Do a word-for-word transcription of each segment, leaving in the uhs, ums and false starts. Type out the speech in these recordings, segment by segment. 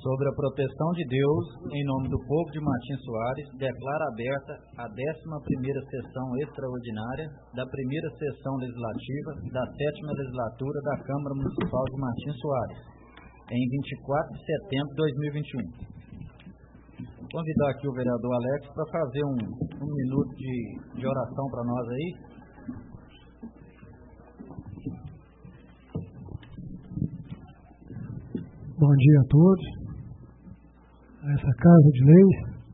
Sobre a proteção de Deus, em nome do povo de Martins Soares, declara aberta a décima primeira sessão extraordinária da primeira sessão legislativa da sétima legislatura da Câmara Municipal de Martins Soares, em vinte e quatro de setembro de dois mil e vinte e um. Vou convidar aqui o vereador Alex para fazer um, um minuto de, de oração para nós aí. Bom dia a todos, a essa Casa de Leis,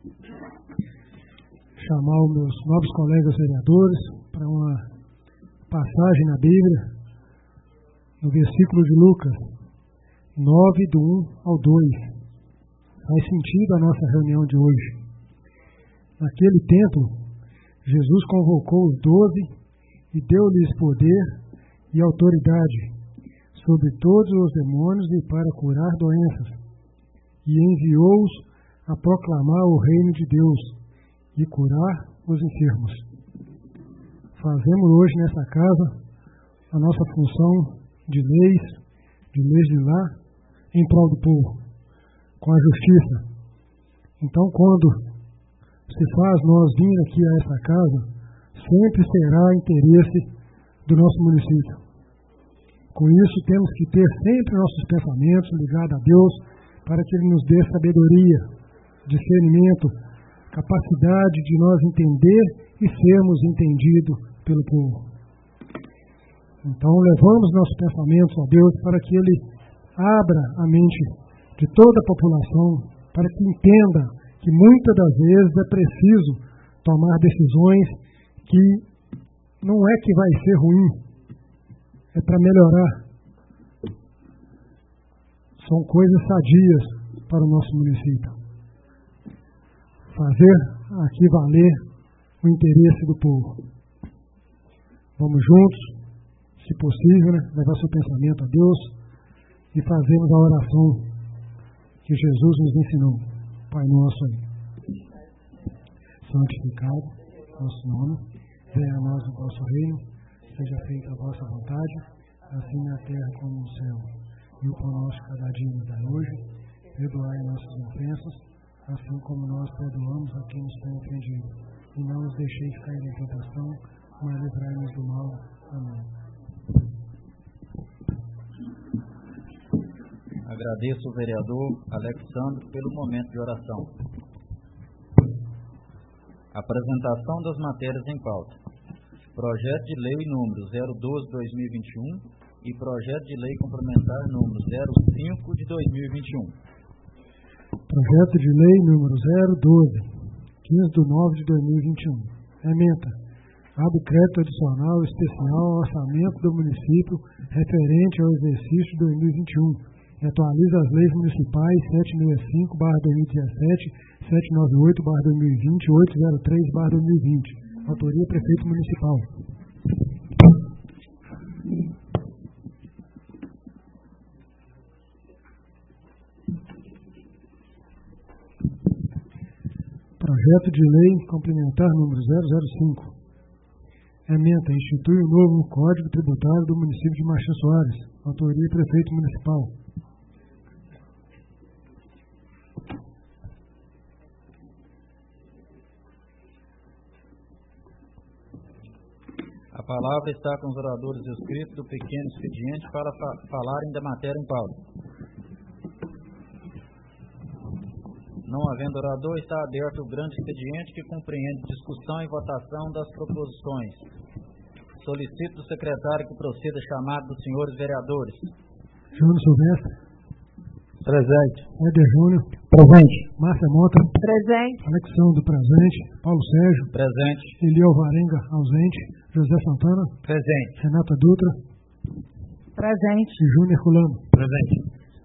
chamar os meus novos colegas vereadores para uma passagem na Bíblia, no versículo de Lucas nove, do um ao dois. Faz sentido a nossa reunião de hoje. Naquele tempo, Jesus convocou os doze e deu-lhes poder e autoridade sobre todos os demônios e para curar doenças, e enviou-os a proclamar o reino de Deus e curar os enfermos. Fazemos hoje nessa casa a nossa função de leis, de legislar em prol do povo, com a justiça. Então, quando se faz nós vir aqui a essa casa, sempre será interesse do nosso município. Com isso, temos que ter sempre nossos pensamentos ligados a Deus, para que Ele nos dê sabedoria, discernimento, capacidade de nós entender e sermos entendidos pelo povo. Então, levamos nossos pensamentos a Deus para que Ele abra a mente de toda a população, para que entenda que muitas das vezes é preciso tomar decisões que não é que vai ser ruim, é para melhorar. São coisas sadias para o nosso município. Fazer aqui valer o interesse do povo. Vamos juntos, se possível, né, levar seu pensamento a Deus e fazermos a oração que Jesus nos ensinou. Pai nosso aí, santificado nosso nome, venha a nós o vosso reino, seja feita a vossa vontade, assim na terra como no céu. E o pão nosso cada dia nos dai hoje, perdoai nossas ofensas, assim como nós perdoamos a quem nos tem ofendido. E não nos deixeis cair em tentação, mas livrai-nos do mal. Amém. Agradeço o vereador Alexandre pelo momento de oração. Apresentação das matérias em pauta. Projeto de Lei número zero doze, dois mil e vinte e um e Projeto de Lei Complementar número zero cinco, de dois mil e vinte e um. Projeto de Lei número zero doze, quinze de nove de dois mil e vinte e um. Ementa. Abre crédito adicional especial ao orçamento do município referente ao exercício de dois mil e vinte e um. E atualiza as leis municipais setecentos e sessenta e cinco barra dois mil e dezessete, setecentos e noventa e oito barra dois mil e vinte e oitocentos e três barra dois mil e vinte. Autoria Prefeito Municipal. Projeto de Lei Complementar número zero zero cinco. Ementa, institui o novo Código Tributário do município de Martins Soares. Autoria Prefeito Municipal. A palavra está com os oradores inscritos do pequeno expediente para fa falarem da matéria em pauta. Não havendo orador, está aberto o grande expediente que compreende discussão e votação das proposições. Solicito do secretário que proceda a chamado dos senhores vereadores. Júnior Silvestre. Presente. Éder Júnior. Presente. Márcia Mota. Presente. Alexandre presente. Paulo Sérgio. Presente. Eliel Varenga ausente. José Santana. Presente. Renata Dutra. Presente. E Júnior Herculano. Presente.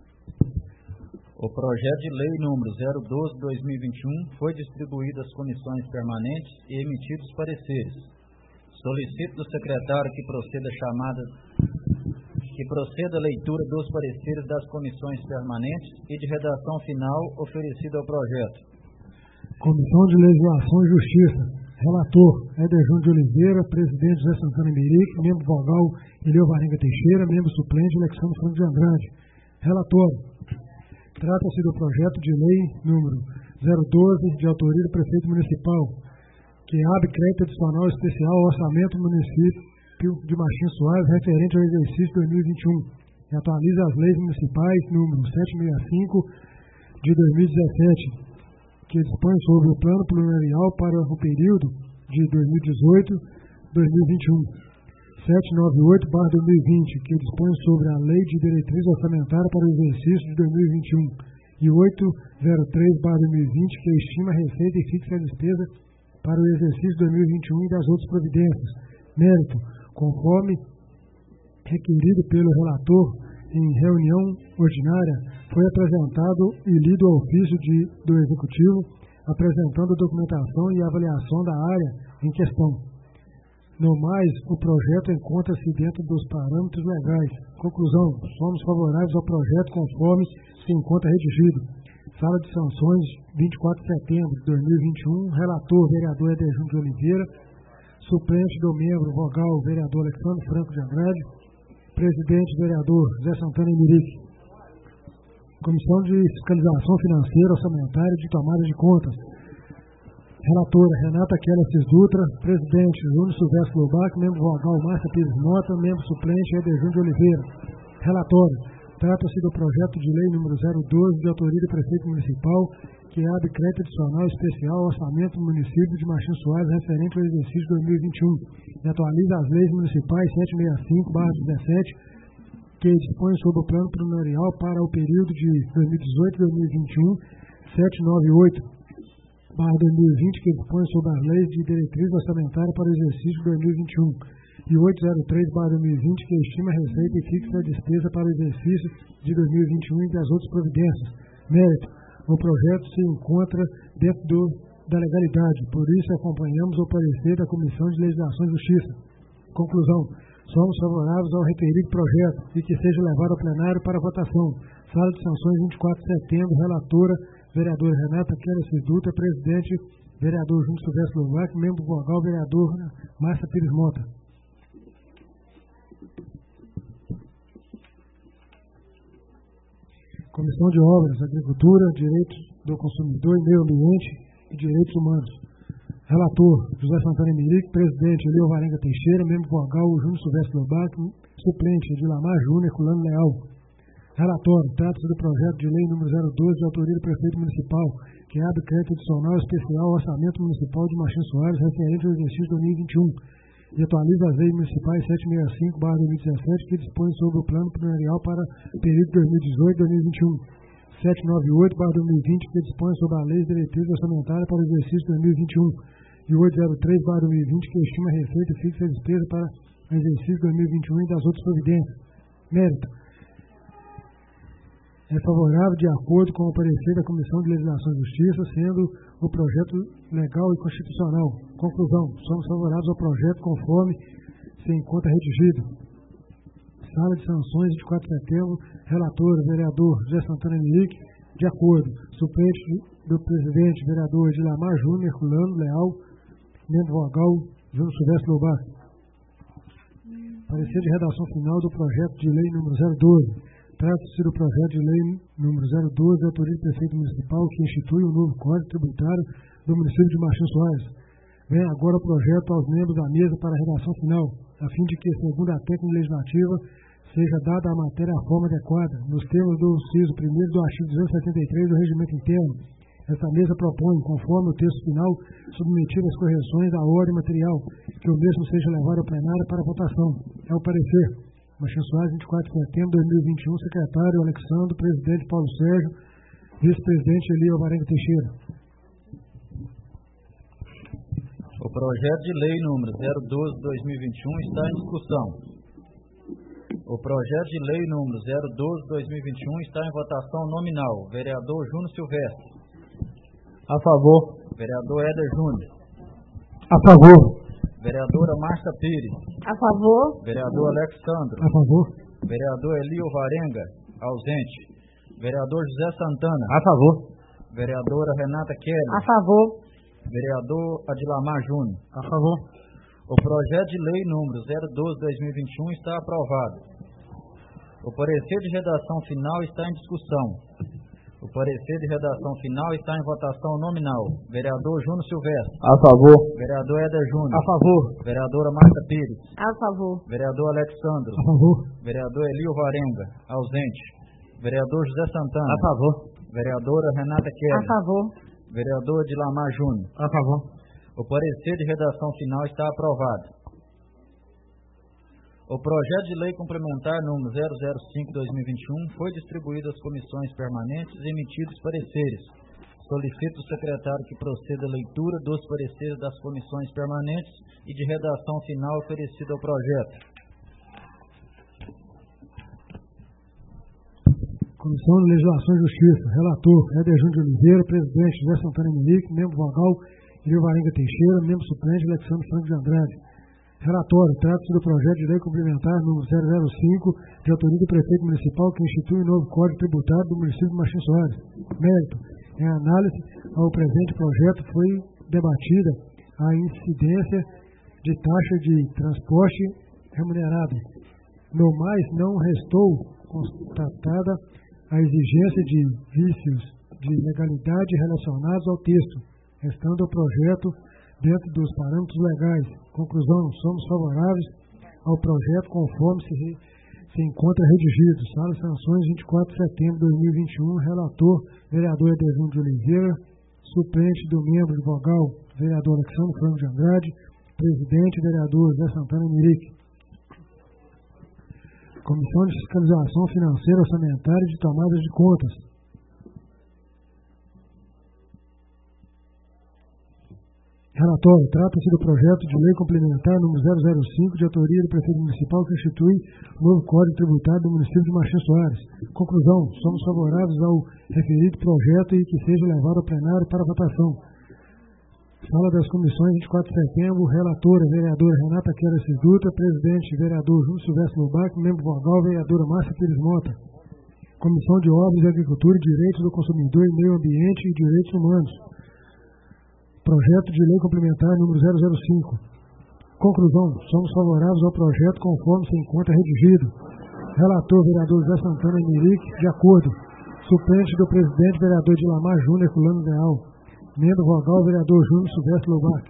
O projeto de lei número zero doze, dois mil e vinte e um foi distribuído às comissões permanentes e emitidos pareceres. Solicito do secretário que proceda a chamada, que proceda a leitura dos pareceres das comissões permanentes e de redação final oferecida ao projeto. Comissão de Legislação e Justiça. Relator, Éder Júnior de Oliveira, presidente José Santana Merique, membro vogal Eliel Varenga Teixeira, membro suplente Alexandre Franco de Andrade. Relator, Trata-se do projeto de lei número zero doze, de autoria do prefeito municipal, que abre crédito adicional especial ao orçamento do município de Martins Soares referente ao exercício dois mil e vinte e um e atualiza as leis municipais número setecentos e sessenta e cinco de dois mil e dezessete, que dispõe sobre o plano plurianual para o período de dois mil e dezoito a dois mil e vinte e um. setecentos e noventa e oito barra dois mil e vinte, que dispõe sobre a Lei de Diretriz Orçamentária para o exercício de dois mil e vinte e um, e oitocentos e três barra dois mil e vinte, que estima a receita e fixa a despesa para o exercício de dois mil e vinte e um e das outras providências. Mérito, conforme requerido pelo relator em reunião ordinária, foi apresentado e lido ao ofício de, do Executivo, apresentando a documentação e avaliação da área em questão. No mais, o projeto encontra-se dentro dos parâmetros legais. Conclusão, somos favoráveis ao projeto conforme se encontra redigido. Sala de sanções, vinte e quatro de setembro de dois mil e vinte e um, relator, vereador Éder Júnior de Oliveira, suplente do membro vogal, vereador Alexandre Franco de Andrade, presidente, vereador José Santana Emerick. Comissão de Fiscalização Financeira, Orçamentária e de Tomada de Contas. Relatora Renata Keller Dutra, presidente Júnior Silvestre Lobac, membro vogal Márcia Pires Mota, membro suplente Éder Júnior de Oliveira. Relatório. Trata-se do projeto de lei número zero doze, de autoria do prefeito municipal, que abre crédito adicional especial ao orçamento do município de Martins Soares referente ao exercício dois mil e vinte e um e atualiza as leis municipais setecentos e sessenta e cinco barra dezessete, que dispõe sobre o plano plurianual para o período de dois mil e dezoito a dois mil e vinte e um, setecentos e noventa e oito barra dois mil e vinte, que dispõe sobre as leis de diretriz orçamentária para o exercício de dois mil e vinte e um, e oitocentos e três barra dois mil e vinte, que estima a receita e fixa a despesa para o exercício de dois mil e vinte e um e das outras providências. Mérito, o projeto se encontra dentro do, da legalidade, por isso acompanhamos o parecer da Comissão de Legislação e Justiça. Conclusão, somos favoráveis ao referido projeto e que seja levado ao plenário para votação. Sala de sanções, vinte e quatro de setembro, relatora, vereadora Renata Keller Dutra, presidente, vereador Júnior Silvestre Lobac, membro vogal, vereador Márcia Pires Mota. Comissão de Obras, Agricultura, Direitos do Consumidor e Meio Ambiente e Direitos Humanos. Relator, José Santana Emerick, presidente, Elio Varenga Teixeira, membro vogal, Júnior Silvestre Lobac, suplente, Edilamar Júnior, Herculano Leal. Relatório, trata-se do projeto de lei número zero doze, de autoria do prefeito municipal, que abre crédito adicional especial ao orçamento municipal de Martins Soares referente ao exercício dois mil e vinte e um e atualiza as leis municipais setecentos e sessenta e cinco barra dois mil e dezessete, que dispõe sobre o plano plurianual para o período dois mil e dezoito a dois mil e vinte e um, setecentos e noventa e oito barra dois mil e vinte, que dispõe sobre a lei de diretriz orçamentária para o exercício dois mil e vinte e um, e oitocentos e três barra dois mil e vinte, que estima a receita e fixa a despesa para o exercício dois mil e vinte e um e das outras providências. Mérito. É favorável de acordo com o parecer da Comissão de Legislação e Justiça, sendo o projeto legal e constitucional. Conclusão, somos favoráveis ao projeto conforme se encontra redigido. Sala de sanções, vinte e quatro de setembro, relator, vereador José Santana Emerick, de acordo. Suplente do presidente, vereador Edilamar Júnior, Herculano Leal, membro vogal, Júnior Silvestre Lobac. Parecer de redação final do projeto de lei número zero doze. Trata-se do projeto de lei número zero doze, de autoria do prefeito municipal, que institui o novo Código Tributário do município de Martins Soares. Vem agora o projeto aos membros da mesa para a redação final, a fim de que, segundo a técnica legislativa, seja dada à matéria a forma adequada, nos termos do inciso primeiro do artigo duzentos e setenta e três do Regimento Interno. Esta mesa propõe, conforme o texto final, submeter as correções à ordem material, que o mesmo seja levado ao plenário para votação. É o parecer. Martins Soares, vinte e quatro de setembro de dois mil e vinte e um, secretário Alexandre, presidente Paulo Sérgio, vice-presidente Elio Varenga Teixeira. O projeto de lei número zero doze de dois mil e vinte e um está em discussão. O projeto de lei número zero doze de dois mil e vinte e um está em votação nominal. Vereador Júnior Silvestre. A favor. Vereador Éder Júnior. A favor. Vereadora Márcia Pires. A favor. Vereador Alexandre. A favor. Vereador Elio Varenga, ausente. Vereador José Santana. A favor. Vereadora Renata Keller. A favor. Vereador Adilamar Júnior. A favor. O projeto de lei número zero doze de dois mil e vinte e um está aprovado. O parecer de redação final está em discussão. O parecer de redação final está em votação nominal. Vereador Júnior Silvestre. A favor. Vereador Éder Júnior. A favor. Vereadora Marta Pires. A favor. Vereador Alexandro. A favor. Vereador Elio Varenga. Ausente. Vereador José Santana. A favor. Vereadora Renata A Kelly. favor. Vereador Dilamar Júnior. A favor. O parecer de redação final está aprovado. O projeto de lei complementar número zero zero cinco barra dois mil e vinte e um foi distribuído às comissões permanentes e emitidos pareceres. Solicito ao secretário que proceda à leitura dos pareceres das comissões permanentes e de redação final oferecida ao projeto. Comissão de Legislação e Justiça. Relator, Éder Júnior de Oliveira. Presidente, José Santana Emilique. Membro vogal, Elio Varenga Teixeira. Membro suplente, Alexandre Franco de Andrade. Relatório, trata-se do projeto de lei complementar número zero zero cinco, de autoria do prefeito municipal, que institui o novo Código Tributário do município de Martim Soares. Mérito. Em análise ao presente projeto foi debatida a incidência de taxa de transporte remunerada. No mais, não restou constatada a exigência de vícios de legalidade relacionados ao texto, restando o projeto dentro dos parâmetros legais. Conclusão, somos favoráveis ao projeto conforme se, re, se encontra redigido. Sala de Sanções, vinte e quatro de setembro de dois mil e vinte e um. Relator, vereador Éder Júnior de Oliveira. Suplente do membro de vogal, vereador Alexandre Franco de Andrade. Presidente, vereador José Santana Emilique. Comissão de Fiscalização Financeira, Orçamentária e de Tomadas de Contas. Relatório. Trata-se do projeto de lei complementar número zero zero cinco, de autoria do prefeito municipal, que institui o novo Código Tributário do município de Martim Soares. Conclusão. Somos favoráveis ao referido projeto e que seja levado ao plenário para votação. Sala das Comissões, vinte e quatro de setembro. Relatora, vereadora Renata Kelly Dutra. Presidente, vereador Júnior Silvestre Lobac. Membro vogal, vereadora Márcia Pires Mota. Comissão de Obras e Agricultura, Direitos do Consumidor e Meio Ambiente e Direitos Humanos. Projeto de lei complementar número zero zero cinco. Conclusão. Somos favoráveis ao projeto conforme se encontra redigido. Relator, vereador José Santana Emilique, de acordo. Suplente do presidente, vereador Dilamar Júnior Herculano Leal. Membro vogal, vereador Júnior Silvestre Lobac.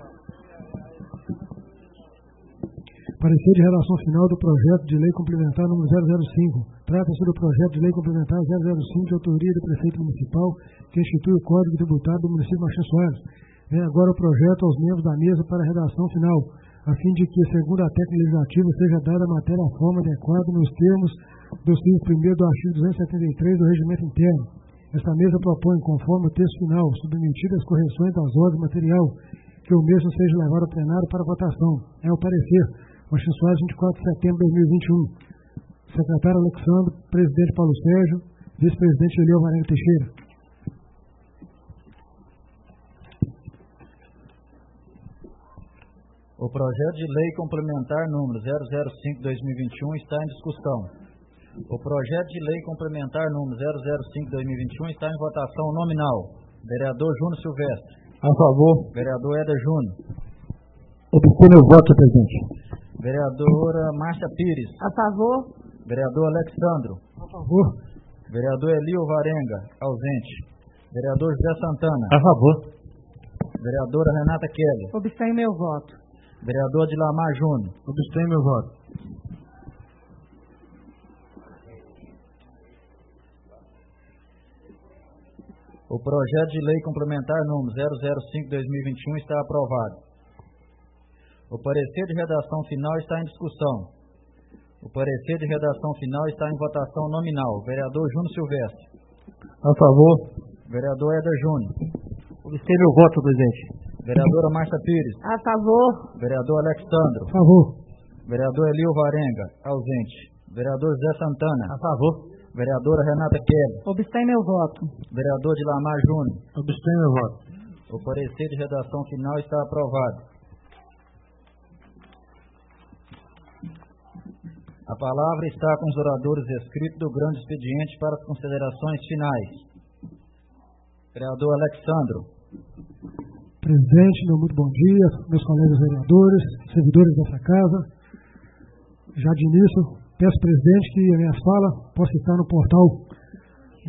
Parecer de redação final do projeto de lei complementar número zero zero cinco. Trata-se do projeto de lei complementar zero zero cinco, de autoria do prefeito municipal, que institui o Código Tributário do município de Martim Soares. Vem agora o projeto aos membros da mesa para a redação final, a fim de que, segundo a técnica legislativa, seja dada a matéria a forma adequada nos termos do inciso primeiro do artigo duzentos e setenta e três do Regimento Interno. Esta mesa propõe, conforme o texto final, submetidas as correções das ordens material, que o mesmo seja levado ao plenário para votação. É o parecer. Martim Soares, vinte e quatro de setembro de dois mil e vinte e um. Secretário Alexandre, presidente Paulo Sérgio, vice-presidente Elio Varenga Teixeira. O projeto de lei complementar número zero zero cinco barra dois mil e vinte e um está em discussão. O projeto de lei complementar número zero zero cinco barra dois mil e vinte e um está em votação nominal. Vereador Júnior Silvestre. A favor. Vereador Éder Júnior. Obter meu voto, presidente. Vereadora Márcia Pires. A favor. Vereador Alexandro. A favor. Vereador Elio Varenga, ausente. Vereador José Santana. A favor. Vereadora Renata Kelly. Obstenho meu voto. Vereador Dilamar Júnior. Obstenho meu voto. O projeto de lei complementar número zero zero cinco barra dois mil e vinte e um está aprovado. O parecer de redação final está em discussão. O parecer de redação final está em votação nominal. Vereador Júnior Silvestre. A favor. Vereador Éder Júnior. Obstenho meu voto, presidente. Vereadora Márcia Pires. A favor. Vereador Alexandro. A favor. Vereador Elio Varenga, ausente. Vereador José Santana. A favor. Vereadora Renata Kelly. Obstenho meu voto. Vereador Dilamar Júnior. Obstenho meu voto. O parecer de redação final está aprovado. A palavra está com os oradores escritos do grande expediente para as considerações finais. Vereador Alexandro. Presidente, meu muito bom dia, meus colegas vereadores, servidores dessa casa. Já de início, peço, presidente, que a minha fala possa estar no portal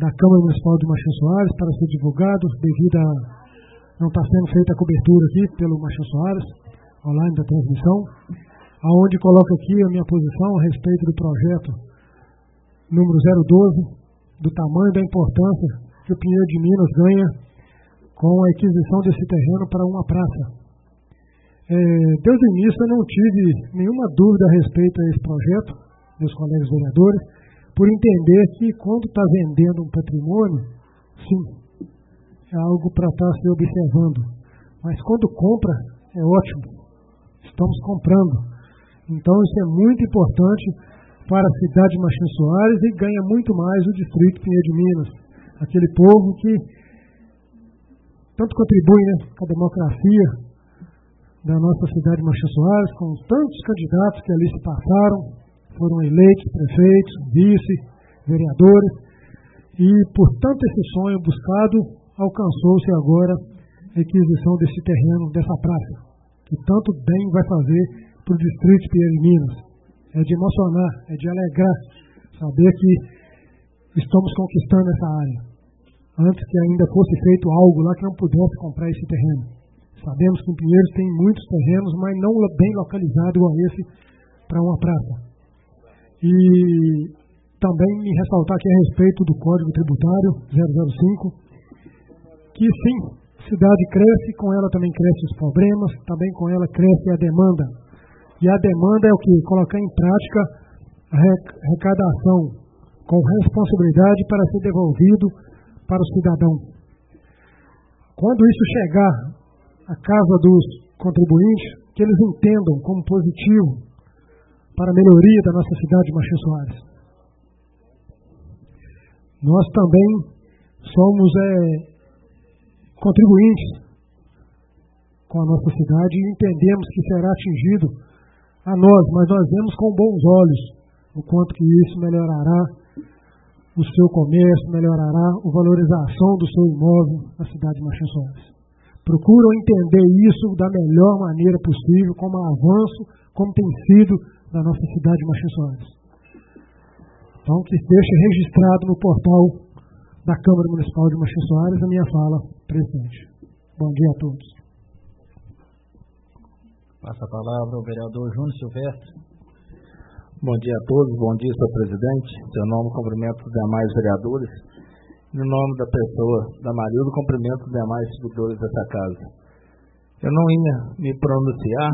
da Câmara Municipal de Martim Soares para ser divulgado, devido a não estar sendo feita a cobertura aqui pelo Martim Soares, online da transmissão, aonde coloco aqui a minha posição a respeito do projeto número zero doze, do tamanho e da importância que o Pinheiro de Minas ganha com a aquisição desse terreno para uma praça. É, desde o início eu não tive nenhuma dúvida a respeito a esse projeto, meus colegas vereadores, por entender que quando está vendendo um patrimônio, sim, é algo para estar se observando. Mas quando compra, é ótimo. Estamos comprando. Então isso é muito importante para a cidade de Martim Soares e ganha muito mais o distrito Pinheiro de Minas. Aquele povo que tanto contribui, né, com a democracia da nossa cidade de Martim Soares, com tantos candidatos que ali se passaram, foram eleitos prefeitos, vice, vereadores, e por tanto esse sonho buscado, alcançou-se agora a aquisição desse terreno, dessa praça, que tanto bem vai fazer para o distrito Pinheiro de Minas. É de emocionar, é de alegrar, saber que estamos conquistando essa área, antes que ainda fosse feito algo lá que não pudesse comprar esse terreno. Sabemos que em Pinheiros tem muitos terrenos, mas não bem localizados igual esse para uma praça. E também me ressaltar aqui a respeito do Código Tributário zero zero cinco, que sim, a cidade cresce, com ela também crescem os problemas, também com ela cresce a demanda. E a demanda é o que? Colocar em prática a arrecadação com responsabilidade para ser devolvido para o cidadão. Quando isso chegar à casa dos contribuintes, que eles entendam como positivo para a melhoria da nossa cidade de Martim Soares. Nós também somos é, contribuintes com a nossa cidade e entendemos que será atingido a nós, mas nós vemos com bons olhos o quanto que isso melhorará o seu comércio, melhorará a valorização do seu imóvel na cidade de Martim Soares. Procuram entender isso da melhor maneira possível, como avanço, como tem sido da nossa cidade de Martim Soares. Então, que deixe registrado no portal da Câmara Municipal de Martim Soares a minha fala, presidente. Bom dia a todos. Passa a palavra ao vereador Júnior Silvestre. Bom dia a todos, bom dia, senhor presidente. Em seu nome, cumprimento os demais vereadores. No nome da pessoa, da Marilda, cumprimento os demais seguidores dessa casa. Eu não ia me pronunciar,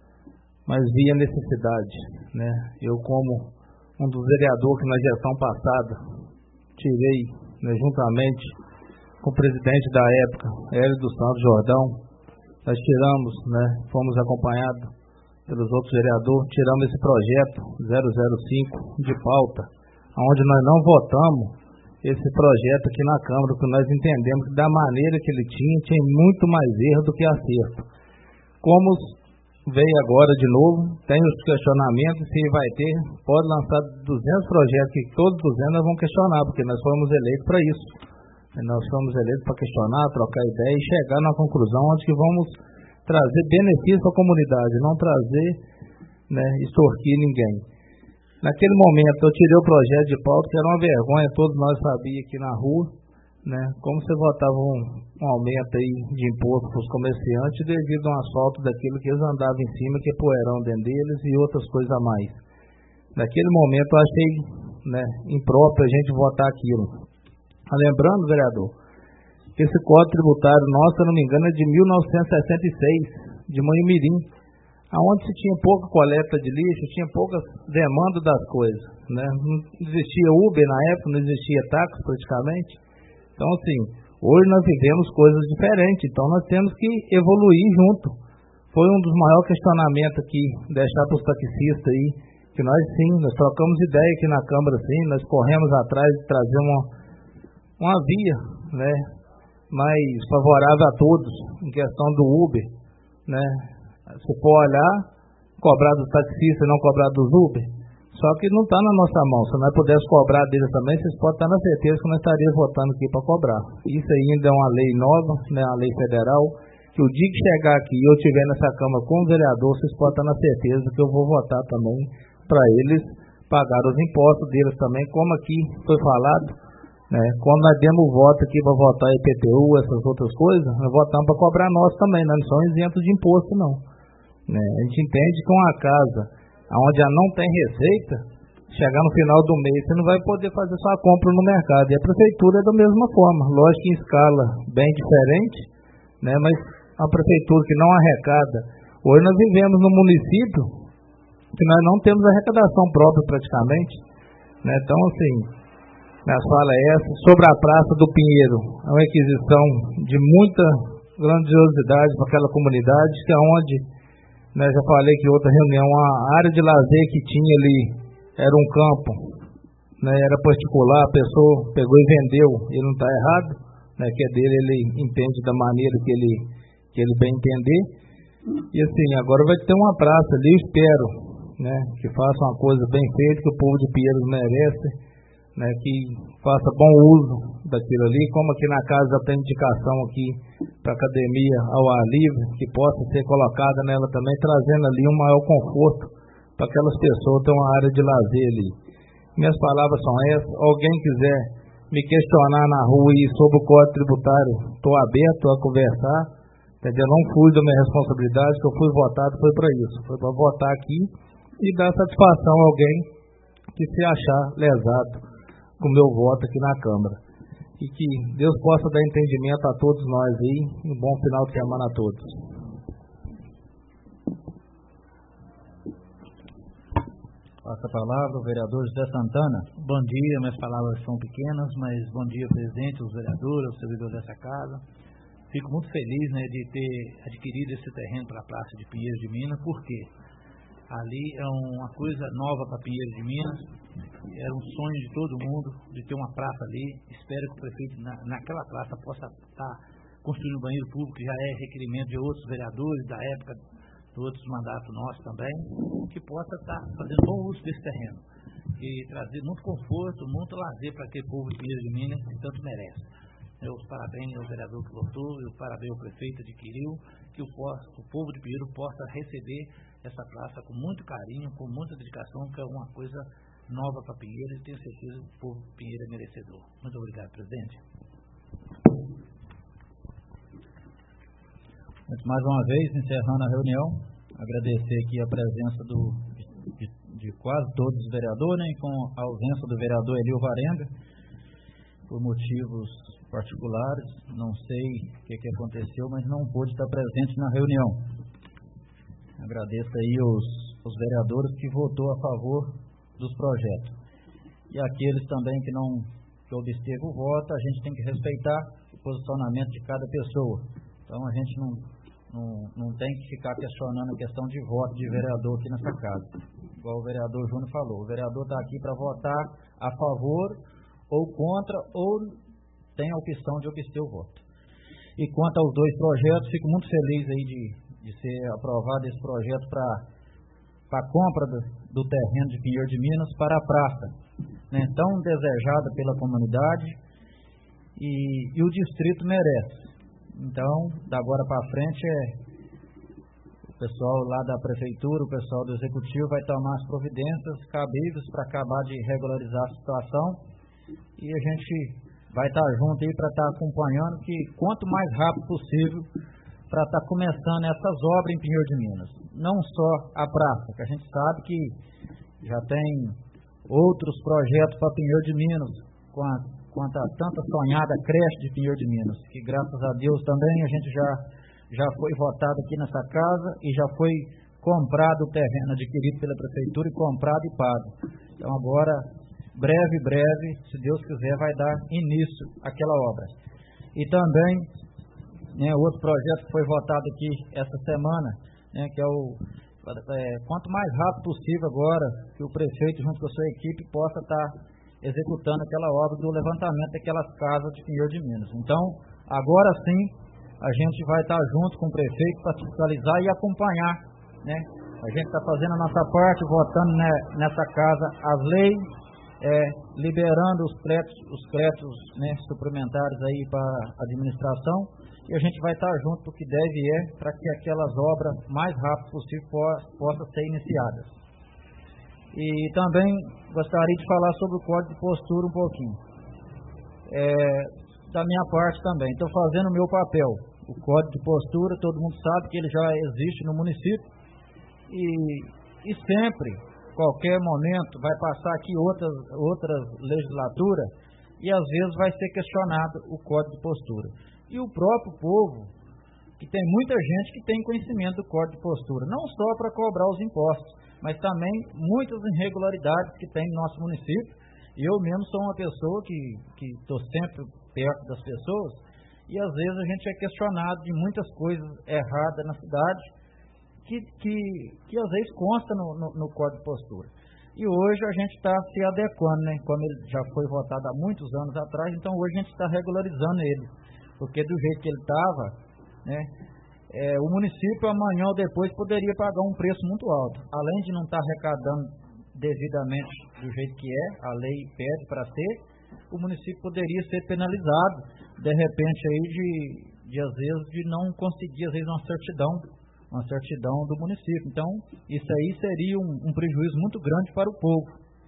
mas vi a necessidade, né? Eu, como um dos vereadores que na gestão passada tirei, né, juntamente com o presidente da época, Hélio dos Santos Jordão, nós tiramos, né, fomos acompanhados pelos outros vereadores, tiramos esse projeto zero zero cinco de pauta, onde nós não votamos esse projeto aqui na Câmara, porque nós entendemos que da maneira que ele tinha, tinha muito mais erro do que acerto. Como veio agora de novo, tem os questionamentos, se vai ter, pode lançar duzentos projetos, que todos duzentos nós vamos questionar, porque nós fomos eleitos para isso. Nós fomos eleitos para questionar, trocar ideia e chegar na conclusão onde que vamos trazer benefício para a comunidade, não trazer, né, extorquir ninguém. Naquele momento eu tirei o projeto de pauta, que era uma vergonha, todos nós sabíamos aqui na rua, né, como você votava um, um aumento aí de imposto para os comerciantes devido a um asfalto daquilo que eles andavam em cima, que é poeirão dentro deles e outras coisas a mais. Naquele momento eu achei, né, impróprio a gente votar aquilo. Lembrando, vereador, que esse Código Tributário nosso, se não me engano, é de mil novecentos e sessenta e seis, de Manhumirim, aonde se tinha pouca coleta de lixo, tinha pouca demanda das coisas, né? Não existia Uber na época, não existia táxi praticamente. Então, assim, hoje nós vivemos coisas diferentes, então nós temos que evoluir junto. Foi um dos maiores questionamentos aqui, deixar para os taxistas aí, que nós sim, nós trocamos ideia aqui na Câmara, sim, nós corremos atrás de trazer uma, uma via, né, mais favorável a todos, em questão do Uber, né? Se for olhar, cobrar dos taxistas e não cobrar dos Uber, só que não está na nossa mão. Se nós pudéssemos cobrar deles também, vocês podem estar na certeza que nós estaríamos votando aqui para cobrar. Isso ainda é uma lei nova, né, uma lei federal, que o dia que chegar aqui e eu estiver nessa Câmara como vereador, vocês podem estar na certeza que eu vou votar também para eles pagar os impostos deles também, como aqui foi falado, Né? Quando nós demos o voto aqui para votar I P T U, essas outras coisas, nós votamos para cobrar nós também, nós não somos isentos de imposto, não. Né? A gente entende que uma casa onde já não tem receita, chegar no final do mês, você não vai poder fazer sua compra no mercado. E a prefeitura é da mesma forma, lógico que em escala bem diferente, né? Mas a prefeitura que não arrecada. Hoje nós vivemos num município que nós não temos arrecadação própria praticamente, né? Então, assim, minha fala é essa. Sobre a Praça do Pinheiro, é uma aquisição de muita grandiosidade para aquela comunidade, que é onde, né, já falei que outra reunião, a área de lazer que tinha ali era um campo, né, era particular, a pessoa pegou e vendeu, ele não está errado, né, que é dele, ele entende da maneira que ele, que ele bem entender. E assim, agora vai ter uma praça ali, eu espero, né, que faça uma coisa bem feita, que o povo de Pinheiros merece, né, que faça bom uso daquilo ali, como aqui na casa já tem indicação aqui para academia ao ar livre, que possa ser colocada nela também, trazendo ali um maior conforto para aquelas pessoas ter uma área de lazer ali. Minhas palavras são essas. Alguém quiser me questionar na rua e sobre o Código Tributário, estou aberto a conversar, entendeu? Não fui da minha responsabilidade, que eu fui votado foi para isso, foi para votar aqui e dar satisfação a alguém que se achar lesado com o meu voto aqui na Câmara. E que Deus possa dar entendimento a todos nós aí, um bom final de semana a todos. Passa a palavra o vereador José Santana. Bom dia, minhas palavras são pequenas, mas bom dia, presidente, os vereadores, os servidores dessa casa. Fico muito feliz, né, de ter adquirido esse terreno para a Praça de Pinheiros de Minas, porque ali é uma coisa nova para Pinheiros de Minas, era um sonho de todo mundo de ter uma praça ali. Espero que o prefeito na, naquela praça possa estar construindo um banheiro público, que já é requerimento de outros vereadores da época, de outros mandatos nossos também, que possa estar fazendo bom uso desse terreno e trazer muito conforto, muito lazer para aquele povo de Pinheiros de Minas que tanto merece. Meus parabéns ao vereador que votou e o parabéns ao prefeito adquiriu, que o, o povo de Pinheiro possa receber essa praça com muito carinho, com muita dedicação, que é uma coisa nova para Pinheiro, e tenho certeza que o povo de Pinheiro é merecedor. Muito obrigado, presidente. Mais uma vez, encerrando a reunião, agradecer aqui a presença do, de, de quase todos os vereadores, né, com a ausência do vereador Elio Varenga, por motivos particulares, não sei o que, que aconteceu, mas não pôde estar presente na reunião. Agradeço aí os, os vereadores que votou a favor dos projetos. E aqueles também que não que obsteve o voto, a gente tem que respeitar o posicionamento de cada pessoa. Então a gente não, não, não tem que ficar questionando a questão de voto de vereador aqui nessa casa. Igual o vereador Júnior falou, o vereador está aqui para votar a favor ou contra, ou tem a opção de obster o voto. E quanto aos dois projetos, fico muito feliz aí de, de ser aprovado esse projeto para a compra do, do terreno de Pinheiro de Minas para a praça, né, tão desejada pela comunidade, e, e o distrito merece. Então, da agora para frente, é, o pessoal lá da prefeitura, o pessoal do executivo vai tomar as providências cabíveis para acabar de regularizar a situação, e a gente vai estar junto aí para estar acompanhando, que quanto mais rápido possível, para estar começando essas obras em Pinheiro de Minas. Não só a praça, que a gente sabe que já tem outros projetos para Pinheiro de Minas, com a, quanto a tanta sonhada creche de Pinheiro de Minas, que graças a Deus também a gente já, já foi votado aqui nessa casa e já foi comprado o terreno adquirido pela prefeitura e comprado e pago. Então agora, breve, breve, se Deus quiser, vai dar início àquela obra. E também, né, outro projeto que foi votado aqui essa semana, né, que é o é, quanto mais rápido possível agora, que o prefeito junto com a sua equipe possa estar executando aquela obra do levantamento daquelas casas de Pinheiro de Minas. Então, agora sim, a gente vai estar junto com o prefeito para fiscalizar e acompanhar, né? A gente está fazendo a nossa parte, votando, né, nessa casa as leis, é, liberando os créditos, os créditos, né, suplementares aí para a administração, e a gente vai estar junto do que deve e é, para que aquelas obras, mais rápido possível, possam ser iniciadas. E também gostaria de falar sobre o Código de Postura um pouquinho. é, da minha parte também, estou fazendo o meu papel. O código de postura, todo mundo sabe que ele já existe no município e, e sempre, qualquer momento, vai passar aqui outras, outras legislaturas e às vezes vai ser questionado o código de postura. E o próprio povo, que tem muita gente que tem conhecimento do código de postura, não só para cobrar os impostos, mas também muitas irregularidades que tem no nosso município. E eu mesmo sou uma pessoa que estou sempre perto das pessoas e às vezes a gente é questionado de muitas coisas erradas na cidade que, que, que às vezes consta no, no, no código de postura. E hoje a gente está se adequando, né? Como ele já foi votado há muitos anos atrás, então hoje a gente está regularizando ele, porque do jeito que ele estava, né, é, o município amanhã ou depois poderia pagar um preço muito alto, além de não estar tá arrecadando devidamente do jeito que é, a lei pede para ser, o município poderia ser penalizado, de repente, aí de, de às vezes, de não conseguir, às vezes, uma certidão, uma certidão do município. Então, isso aí seria um, um prejuízo muito grande para o povo.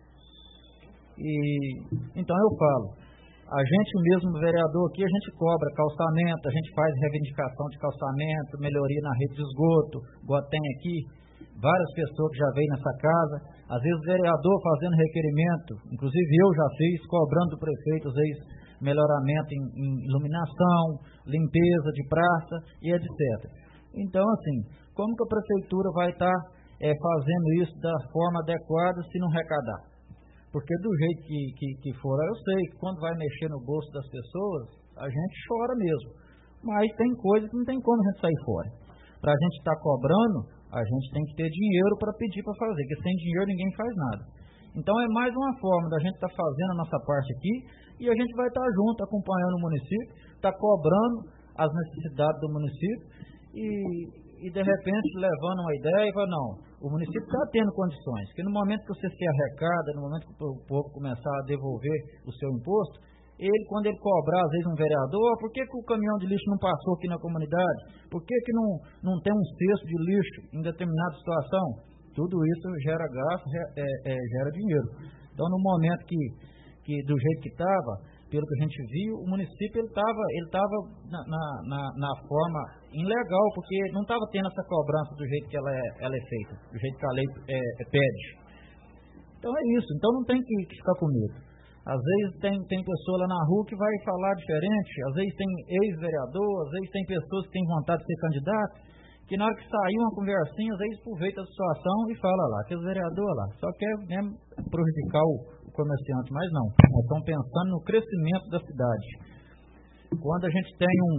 E, então, eu falo, a gente mesmo, vereador aqui, a gente cobra calçamento, a gente faz reivindicação de calçamento, melhoria na rede de esgoto, igual tem aqui, várias pessoas que já veio nessa casa, às vezes o vereador fazendo requerimento, inclusive eu já fiz, cobrando do prefeito, às vezes, melhoramento em, em iluminação, limpeza de praça e etcétera. Então, assim, como que a prefeitura vai estar é, fazendo isso da forma adequada se não arrecadar? Porque do jeito que, que, que for, eu sei que quando vai mexer no bolso das pessoas, a gente chora mesmo. Mas tem coisas que não tem como a gente sair fora. Para a gente estar cobrando, a gente tem que ter dinheiro para pedir para fazer, porque sem dinheiro ninguém faz nada. Então é mais uma forma da gente estar tá fazendo a nossa parte aqui e a gente vai estar tá junto, acompanhando o município, está cobrando as necessidades do município e, e de repente levando uma ideia e falando, não, o município está tendo condições, que no momento que você se arrecada, no momento que o povo começar a devolver o seu imposto, ele, quando ele cobrar, às vezes, um vereador, por que, que o caminhão de lixo não passou aqui na comunidade? Por que, que não, não tem um cesto de lixo em determinada situação? Tudo isso gera gasto, é, é, gera dinheiro. Então, no momento que, que do jeito que estava, pelo que a gente viu, o município ele estava ele tava na, na, na forma ilegal, porque não estava tendo essa cobrança do jeito que ela é, ela é feita, do jeito que a lei é, é, pede. Então, é isso. Então, não tem que, que ficar com medo. Às vezes tem, tem pessoa lá na rua que vai falar diferente, às vezes tem ex-vereador, às vezes tem pessoas que têm vontade de ser candidato, que na hora que sair uma conversinha, às vezes aproveita a situação e fala lá, que o vereador lá só quer mesmo prejudicar o, o comerciante, mas não, nós estamos pensando no crescimento da cidade. Quando a gente tem um,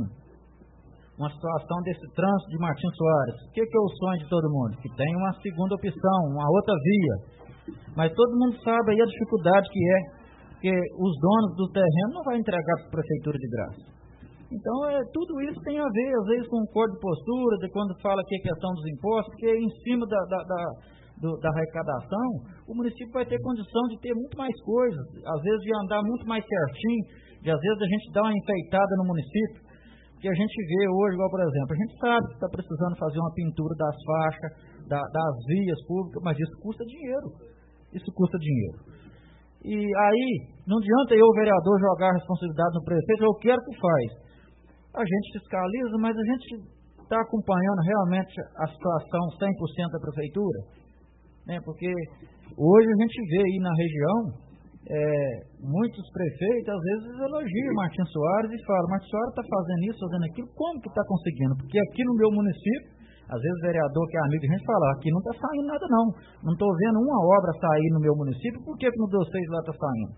uma situação desse trânsito de Martins Soares, o que, que é o sonho de todo mundo? Que tem uma segunda opção, uma outra via, mas todo mundo sabe aí a dificuldade que é, porque os donos do terreno não vão entregar para a prefeitura de graça. Então, é, tudo isso tem a ver, às vezes, com o código de postura, de quando fala que é questão dos impostos, porque em cima da, da, da, do, da arrecadação, o município vai ter condição de ter muito mais coisas, às vezes de andar muito mais certinho, de às vezes a gente dar uma enfeitada no município, que a gente vê hoje, igual, por exemplo, a gente sabe que está precisando fazer uma pintura das faixas, da, das vias públicas, mas isso custa dinheiro, isso custa dinheiro. E aí, não adianta eu, o vereador, jogar a responsabilidade no prefeito, eu quero que faz. A gente fiscaliza, mas a gente está acompanhando realmente a situação cem por cento da prefeitura, né? Porque hoje a gente vê aí na região, é, muitos prefeitos, às vezes, elogiam Martins Soares e falam, Martins Soares está fazendo isso, fazendo aquilo, como que está conseguindo? Porque aqui no meu município, às vezes o vereador que é amigo, a gente fala, aqui não está saindo nada não, não estou vendo uma obra sair no meu município, por que no meu seis lá está saindo?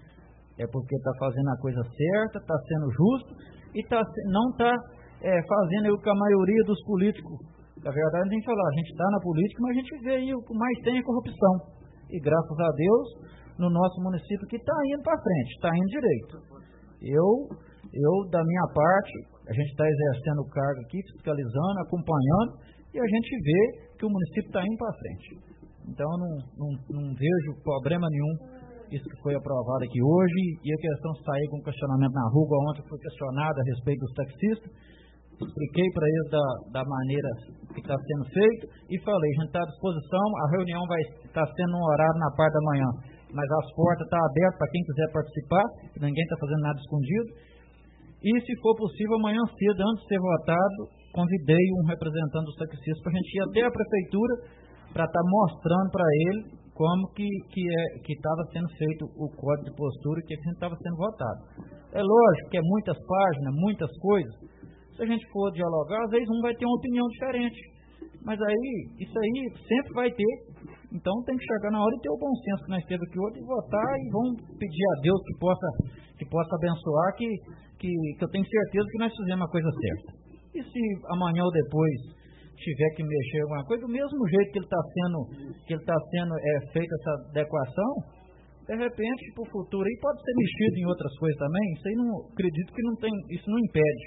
É porque está fazendo a coisa certa, está sendo justo e tá, não está é, fazendo o que a maioria dos políticos, na verdade a gente fala, a gente está na política, mas a gente vê aí o que mais tem é corrupção. E graças a Deus, no nosso município que está indo para frente, está indo direito. Eu, eu, da minha parte, a gente está exercendo o cargo aqui, fiscalizando, acompanhando, e a gente vê que o município está indo para frente. Então, não, não, não vejo problema nenhum isso que foi aprovado aqui hoje, e a questão de sair com questionamento na rua, ontem foi questionado a respeito dos taxistas, expliquei para eles da, da maneira que está sendo feito, e falei, a gente está à disposição, a reunião vai estar sendo um horário na parte da manhã. mas as portas estão abertas para quem quiser participar, ninguém está fazendo nada escondido. E, se for possível, amanhã cedo, antes de ser votado, convidei um representante do Sacristãs para a gente ir até a prefeitura para estar tá mostrando para ele como que que é, que estava sendo feito o código de postura e que a gente estava sendo votado. É lógico que é muitas páginas, muitas coisas. Se a gente for dialogar, às vezes um vai ter uma opinião diferente. Mas aí, isso aí sempre vai ter. Então tem que chegar na hora e ter o bom senso que nós temos aqui hoje e votar e vamos pedir a Deus que possa, que possa abençoar, que, que, que eu tenho certeza que nós fizemos a coisa certa. E se amanhã ou depois tiver que mexer alguma coisa, do mesmo jeito que ele está sendo, que ele está sendo é, feita essa adequação, de repente, para o futuro aí pode ser mexido em outras coisas também. Isso aí não acredito que não tem, isso não impede.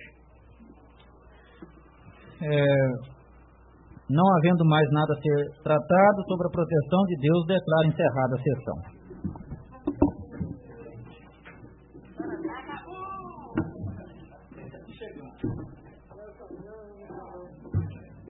É, não havendo mais nada a ser tratado sobre a proteção de Deus, declaro encerrada a sessão.